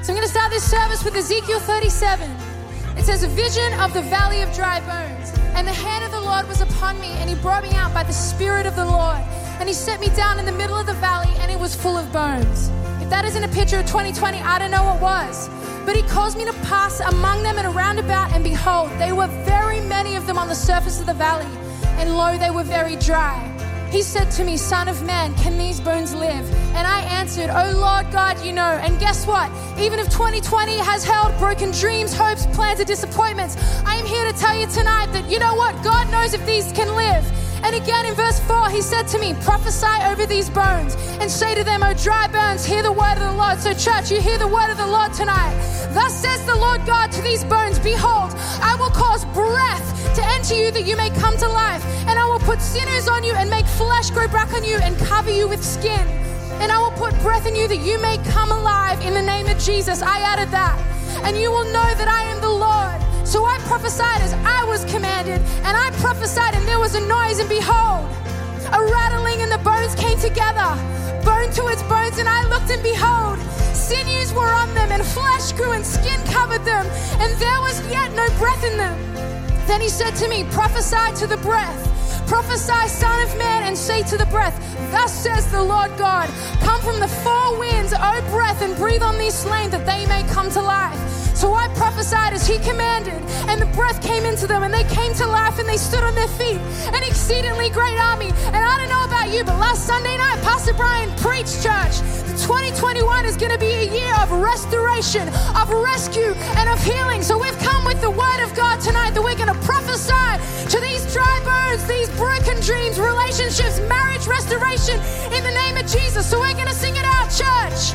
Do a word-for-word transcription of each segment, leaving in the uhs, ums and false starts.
So I'm going to start this service with Ezekiel thirty-seven. It says, a vision of the valley of dry bones. And the hand of the Lord was upon me, and he brought me out by the Spirit of the Lord. And he set me down in the middle of the valley, and it was full of bones. If that isn't a picture of twenty twenty, I don't know what was. But he caused me to pass among them and around about, and behold, they were very many of them on the surface of the valley. And lo, they were very dry. He said to me, Son of man, can these bones live? And I answered, Oh Lord God, you know. And guess what? Even if twenty twenty has held broken dreams, hopes, plans, and disappointments, I am here to tell you tonight that you know what? God knows if these can live. And again in verse four, he said to me, prophesy over these bones and say to them, O dry bones, hear the word of the Lord. So church, you hear the word of the Lord tonight. Thus says the Lord God to these bones, behold, I will cause breath to enter you that you may come to life. And I will put sinews on you and make flesh grow back on you and cover you with skin. And I will put breath in you that you may come alive in the name of Jesus. I added that. And you will know that I am the Lord. So I prophesied as I was commanded, and I prophesied, and there was a noise, and behold, a rattling, and the bones came together, bone to its bones, and I looked, and behold, sinews were on them, and flesh grew, and skin covered them, and there was yet no breath in them. Then he said to me, prophesy to the breath, prophesy, son of man, and say to the breath, thus says the Lord God, come from the four winds, O breath, and breathe on these slain, that they may come to life. So I prophesied as he commanded, and the breath came into them, and they came to life, and they stood on their feet, an exceedingly great army. And I don't know about you, but last Sunday night, Pastor Brian preached, church, that twenty twenty-one is going to be a year of restoration, of rescue, and of healing. So we've come with the word of God tonight that we're going to prophesy to these dry bones, these broken dreams, relationships, marriage restoration in the name of Jesus. So we're going to sing it out, church,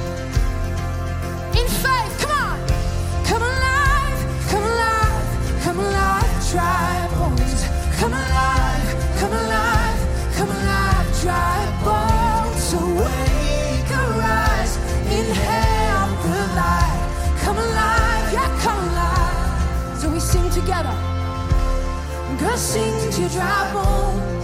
in faith. Come on. Come alive, come alive, come alive, dry bones. Come alive, come alive, come alive, dry bones. Awake, arise, inhale the light. Come alive, yeah, come alive. So we sing together. Go sing to your dry bones,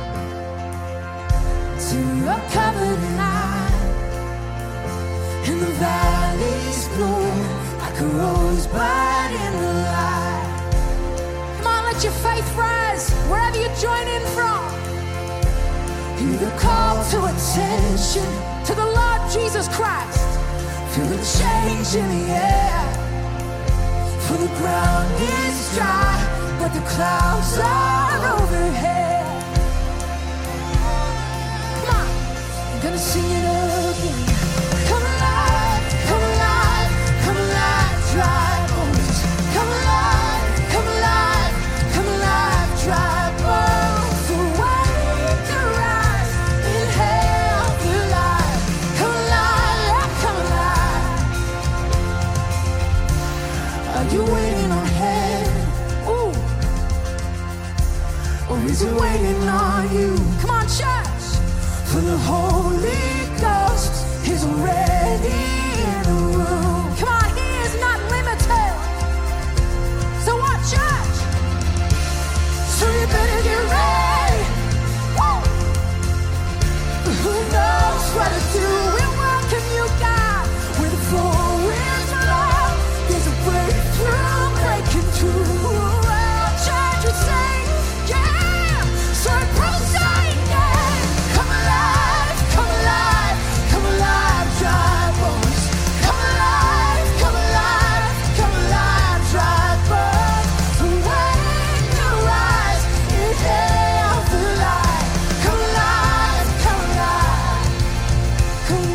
to your covered light. In the valleys bloom like a rosebud in the light. Come on, let your faith rise wherever you join in from. Hear the call to attention to the Lord Jesus Christ. Feel the change in the air. For the ground is dry, but the clouds are overhead. Come on, I'm gonna sing it again. Come alive, come alive, come alive, dry bones. Come alive, come alive, come alive, dry bones. Awake, arise, inhale the light. Come alive, come alive. Are you waiting on heaven? Ooh. Or is it waiting on you? Come on, church. For the Holy Ghost is already in the room. Come on, he is not limited. So what, church? So you better get ready. Woo! Who knows what to do? We welcome you, God. With the four winds blow, there's a breakthrough breaking through. Well, church, we sing, yeah. So prophesy, yeah. Come alive, come alive, come alive, dry bones. Come alive, come alive, come alive, dry bones. Awake, arise, inhale the light. Come alive, come alive, come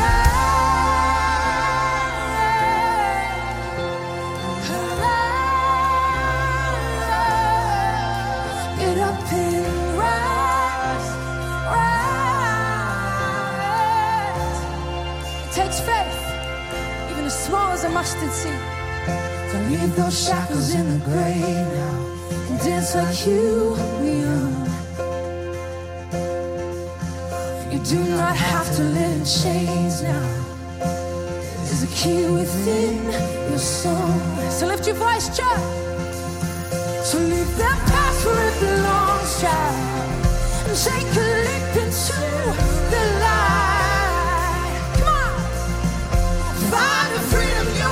alive. Get up and rise, rise. It takes faith, even as small as a mustard seed. So leave those shackles in the grave now and dance like you were young. You do not have to live in chains now. There's a key within your soul. So lift your voice, church. So leave that past where it belongs, child, and take a leap into the light. Come on, find the freedom you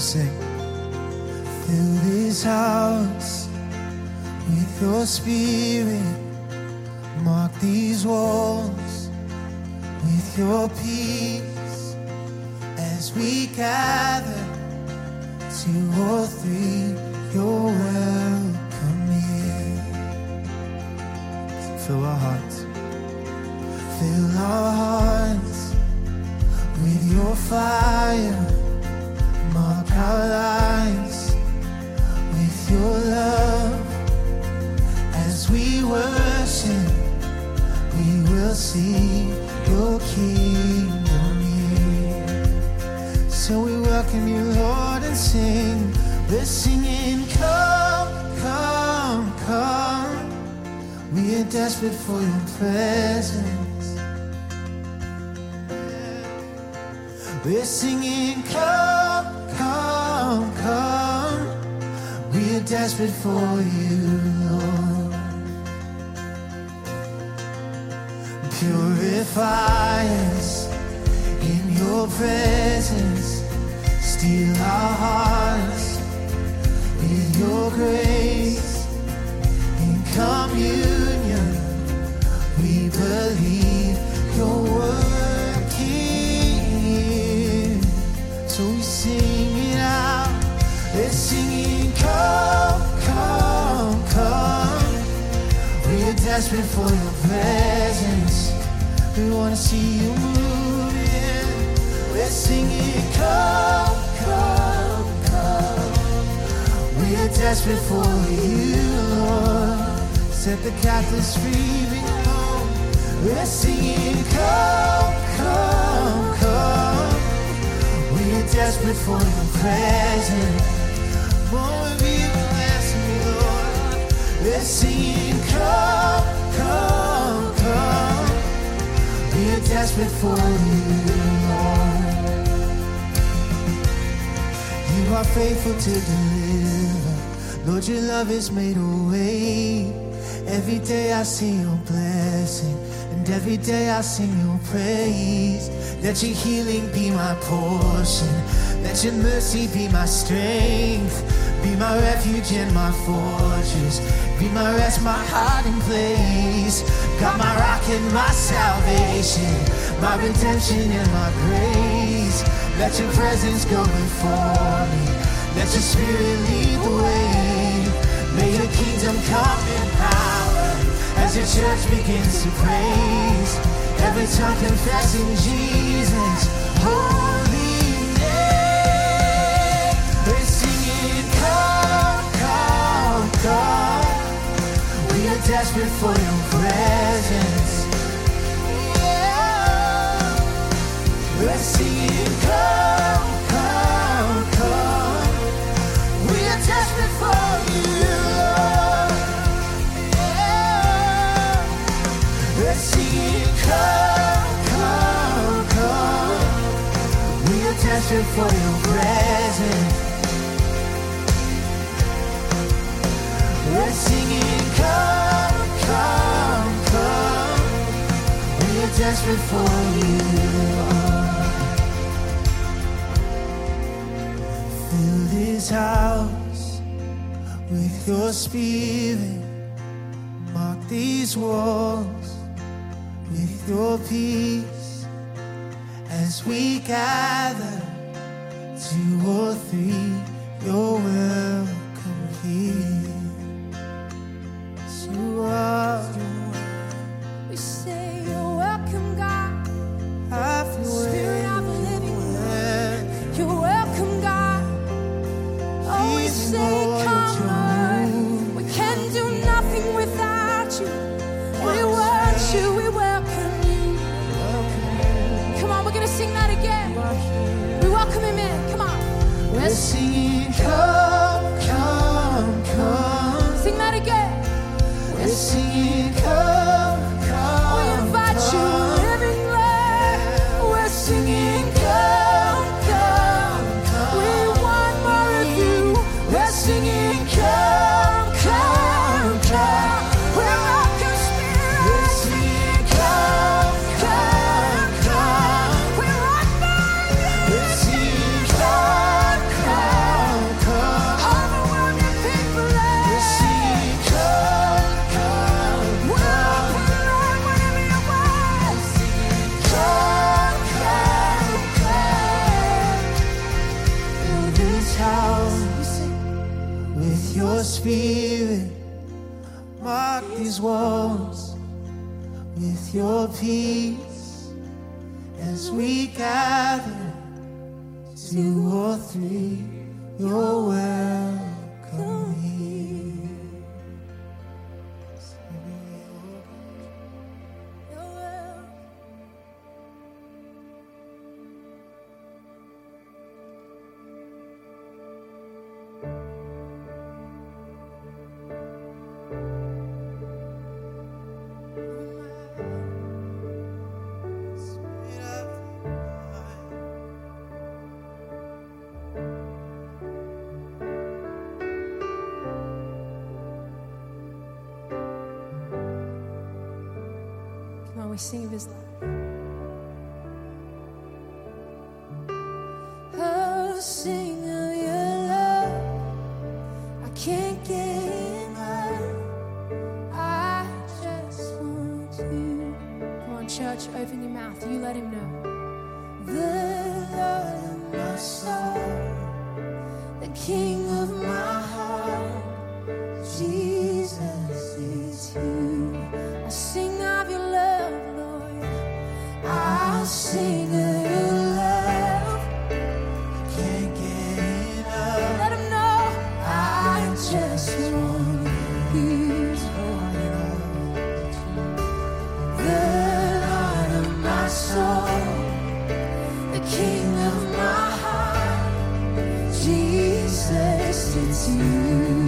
sing. Fill this house with your spirit. Mark these walls with your peace. As we gather, two or three, you're welcome here. Fill our hearts. Fill our hearts with your fire. Mark our lives with your love. As we worship, we will see your kingdom here. So we welcome you, Lord, and sing. We're singing, come, come, come. We are desperate for your presence. We're singing, come, come, come. We are desperate for you, Lord. Purify us in your presence. Steal our hearts with your grace. In communion, we believe you're working. So we sing it out. We're singing, come, come, come. We are desperate for your presence. We want to see you moving. We're singing, come, come, come. We are desperate for you, Lord. Set the captives free, bring them home. We're singing, come, come, come. We are desperate for your presence. More of you, less of me, Lord. We're singing, come, come, come. We are desperate for you, Lord. You are faithful to deliver. Lord, your love has made a way. Every day I see your blessing, and every day I sing your praise. Let your healing be my portion. Let your mercy be my strength. Be my refuge and my fortress. Be my rest, my hiding place. God, my rock and my salvation, my redemption and my grace. Let your presence go before me. Let your spirit lead the way. May your kingdom come in power as your church begins to praise. Every tongue confessing Jesus' holy name. We're singing, come, come, come. We are desperate for your presence. Yeah. We're singing, come, come, come. We are desperate for you, Lord. Yeah. We're singing, come, come, come. We are desperate for your presence. We're singing, come, come, come. We are desperate for you, Lord. Fill this house with your spirit. Mark these walls with your peace. As we gather, two or three, you're welcome here. You are. We say you're welcome, God. Have your way. Spirit of the living God. You're welcome, God. Oh, we Please, say, Lord, come, Lord. We can do nothing without you. We want you. We welcome you. Come on, we're gonna sing that again. We welcome him in. Come on. We're singing, come, come, come. Sing that again. We're singing, come, come. We invite come. you, living Lord. We're singing, come, come. Come. We want more of you. We're singing, come, come, come. We're welcome, Spirit. We're singing, come, come, come. We're right by you. We're singing, come, come. power, with your spirit. Mark these walls with your peace as we gather, two or three, you're welcome here. We sing of his love. Oh, sing of your love. I can't get enough. I just want you. Come on, church, open your mouth. You let him know. The Lord of my soul, the King of my heart, Jesus is you. I sing of your love. I'll sing of your love. I can't get enough. Let him know. I just want you. The Lord of my soul, the King of my heart, Jesus, it's you.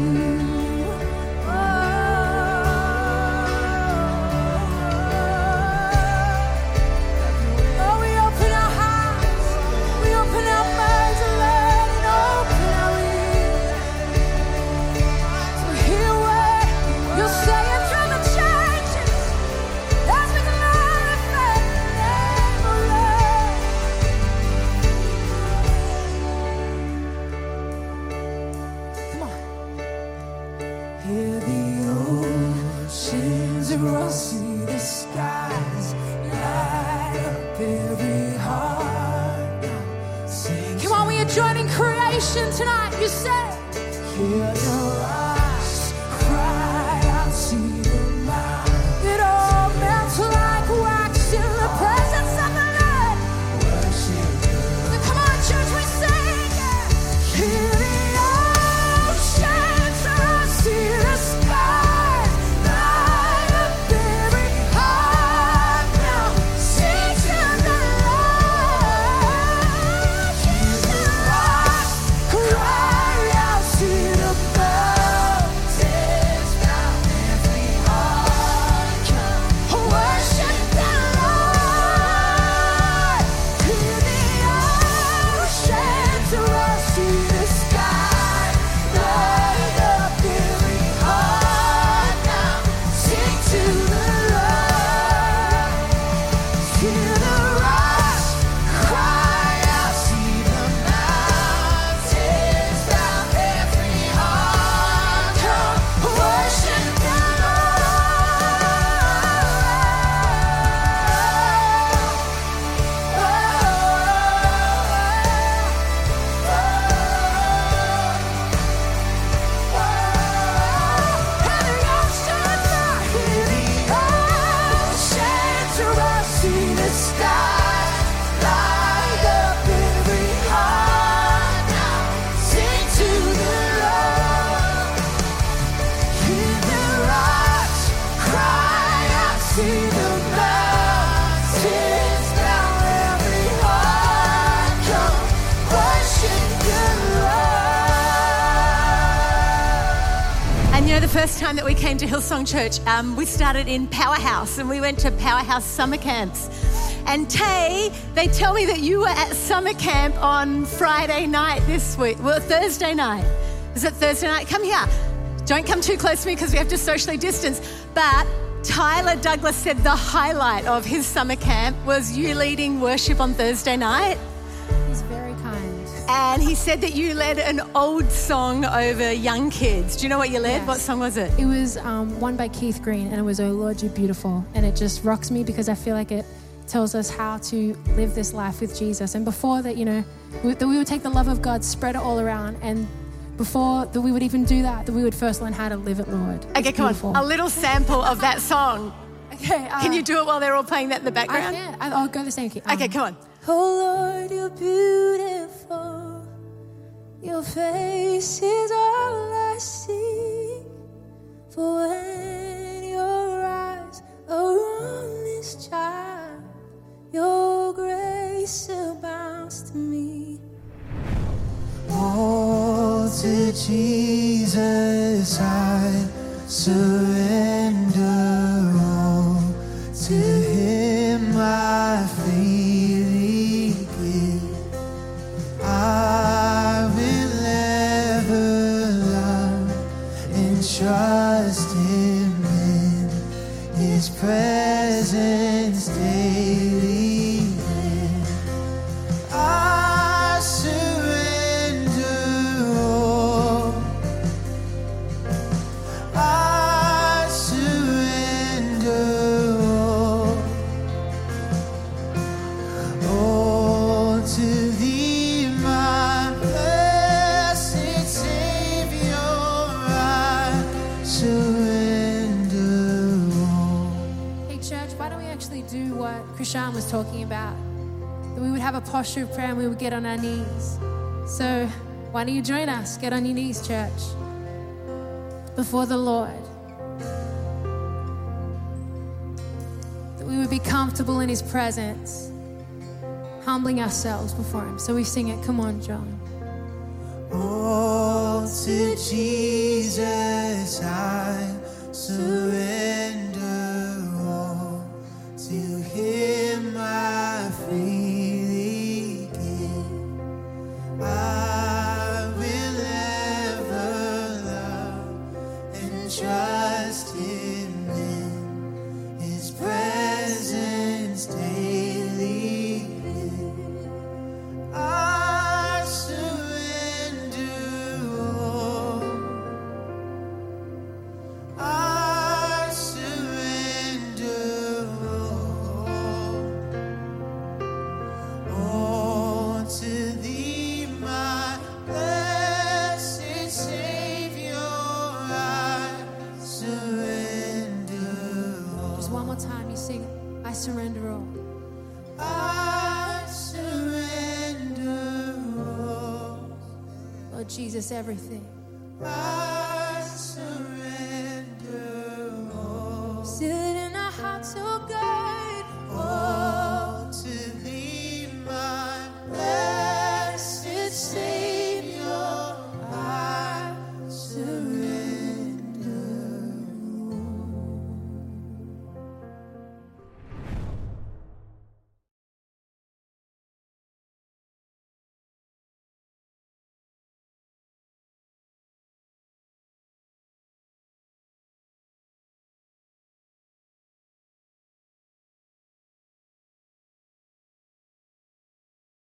Joining creation tonight, you said. Hear your eyes cry out, see the light. It all melts like wax in the presence of the Lord. Worship the Come on, church, we sing it. Hear the oceans roar, see the sky. Light up every heart now. Sing to the Lord. Hear the rocks cry out, see the mountains bow, every heart come worship the Lord. Hear the oceans roar, see the sky. Light up every heart now. Sing to the Lord. Hear the rocks cry out, see the mountains bow, every heart come worship the See the mountains bow, every heart come worship the Lord. And you know, the first time that we came to Hillsong Church, um, we started in Powerhouse and we went to Powerhouse summer camps. And Tay, they tell me that you were at summer camp on Friday night this week, well, Thursday night. Is it Thursday night? Come here. Don't come too close to me because we have to socially distance. But Tyler Douglas said the highlight of his summer camp was you leading worship on Thursday night. He's very kind. And he said that you led an old song over young kids. Do you know what you led? Yes. What song was it? It was um, one by Keith Green, and it was "Oh Lord, You're Beautiful," and it just rocks me because I feel like it tells us how to live this life with Jesus. And before that, you know, we, that we would take the love of God, spread it all around. And before that we would even do that, that we would first learn how to live it, Lord. Okay, It's come beautiful. on. A little sample of that song. Okay. Uh, Can you do it while they're all playing that in the I background? can. I, I'll go the same key. Um, Okay, come on. Oh Lord, you're beautiful. Your face is all I see. For when your eyes are on this child, your grace abounds to me. All to Jesus I surrender all. To Him I freely give. I will ever love and trust Him in His presence daily. live. I surrender all. I surrender all. All to Thee, my blessed Savior, I surrender all. Hey church, why don't we actually do what Krishan was talking about? That we would have a posture of prayer and we would get on our knees. So why don't you join us? Get on your knees, church, before the Lord. That we would be comfortable in His presence, humbling ourselves before Him. So we sing it. Come on, John. All to Jesus I surrender all. To Him I freely give. I will ever love and trust Him in His presence daily. live. I surrender all. I surrender all. All to Thee, my blessed Savior, I surrender all. Just one more time, you sing, I surrender all. I surrender all. Lord Jesus, everything. I surrender.